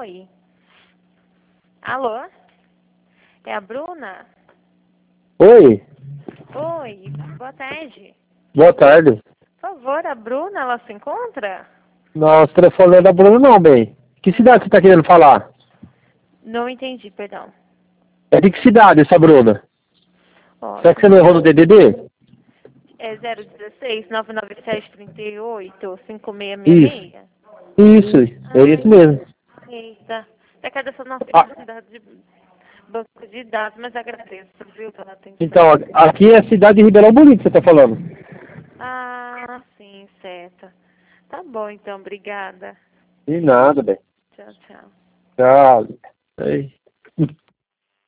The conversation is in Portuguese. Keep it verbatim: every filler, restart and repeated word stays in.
Oi. Alô? É a Bruna? Oi, Oi, boa tarde. boa tarde. Por favor, a Bruna, ela se encontra? Não, o telefone não é da Bruna não, bem. Que cidade você tá querendo falar? Não entendi, perdão. É de que cidade essa Bruna? Ó, Será que você não errou no D D D? é zero um seis, nove nove sete, três oito, cinco seis seis Isso, seis? isso, é isso Ai, mesmo. eita. É que dessa nossa Ah, necessidade de banco de dados, mas agradeço, viu, pelo então, atendimento. aqui é a cidade de Ribeirão Bonito, você tá falando. Ah, sim, certo. Tá bom, então, obrigada. De nada, bem. Tchau, tchau. Tchau. Ei.